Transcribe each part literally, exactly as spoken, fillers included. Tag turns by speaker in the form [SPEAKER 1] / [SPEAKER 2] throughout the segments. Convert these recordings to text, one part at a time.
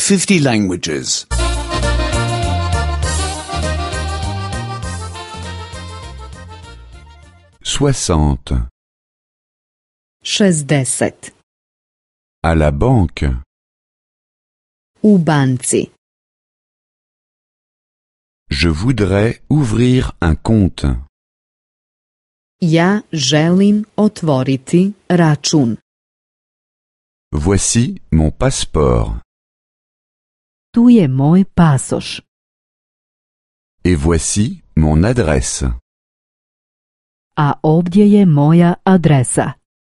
[SPEAKER 1] fifty languages.
[SPEAKER 2] Soixante.
[SPEAKER 3] šezdeset.
[SPEAKER 2] À la banque.
[SPEAKER 3] U banci.
[SPEAKER 2] Je voudrais ouvrir un compte.
[SPEAKER 3] Ja želim otvoriti račun.
[SPEAKER 2] Voici mon passeport.
[SPEAKER 3] Tu je moj pasoš.
[SPEAKER 2] Et voici mon adresse.
[SPEAKER 3] A ovdje je moja adresa.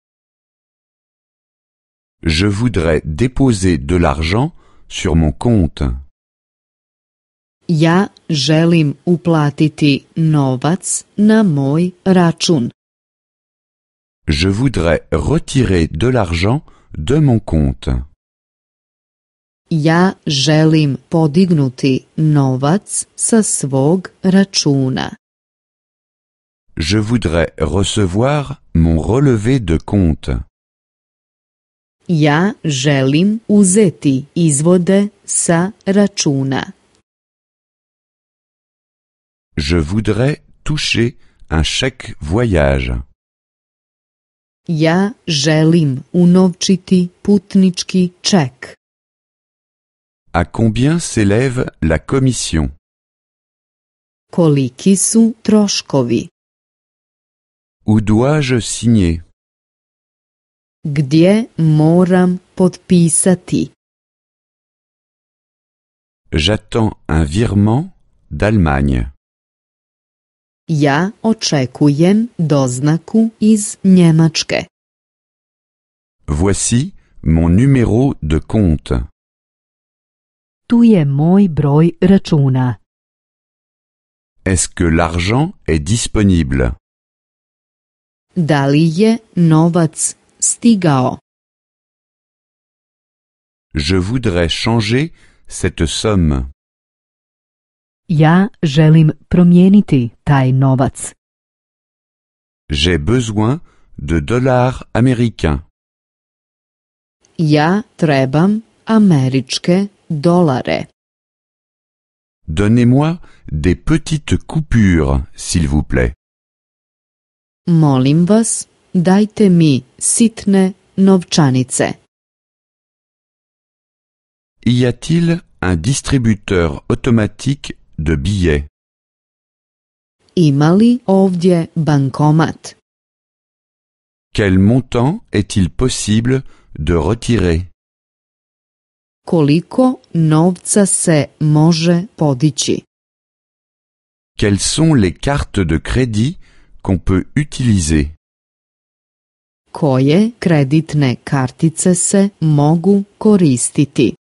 [SPEAKER 2] Je voudrais déposer de l'argent sur mon compte.
[SPEAKER 3] Ja želim uplatiti novac na moj račun.
[SPEAKER 2] Je voudrais retirer de l'argent de mon compte.
[SPEAKER 3] Ja želim podignuti novac sa svog računa.
[SPEAKER 2] Je voudrais recevoir mon relevé de compte.
[SPEAKER 3] Ja želim uzeti izvode sa računa.
[SPEAKER 2] Je voudrais toucher un chèque voyage.
[SPEAKER 3] Ja želim unovčiti putnički ček.
[SPEAKER 2] À combien s'élève la commission?
[SPEAKER 3] Koliki su troškovi?
[SPEAKER 2] Où dois-je signer?
[SPEAKER 3] Gdje moram potpisati?
[SPEAKER 2] J'attends un virement d'Allemagne.
[SPEAKER 3] Ja očekujem doznaku iz Njemačke.
[SPEAKER 2] Voici mon numéro de compte.
[SPEAKER 3] Tu je moj broj računa.
[SPEAKER 2] Est-ce que l'argent est disponible?
[SPEAKER 3] Da li je novac stigao?
[SPEAKER 2] Je voudrais changer cette somme.
[SPEAKER 3] Ja želim promijeniti taj novac.
[SPEAKER 2] J'ai besoin de dollars américains.
[SPEAKER 3] Ja trebam američke dolare.
[SPEAKER 2] Donnez-moi des petites coupures, s'il vous plaît.
[SPEAKER 3] Molim vas, dajte mi sitne novčanice.
[SPEAKER 2] Y a-t-il un distributeur automatique de billets?
[SPEAKER 3] Ima li ovdje bankomat?
[SPEAKER 2] Quel montant est-il possible de retirer?
[SPEAKER 3] Koliko novca se može podići?
[SPEAKER 2] Quelles sont les cartes de crédit qu'on peut utiliser?
[SPEAKER 3] Koje kreditne kartice se mogu koristiti?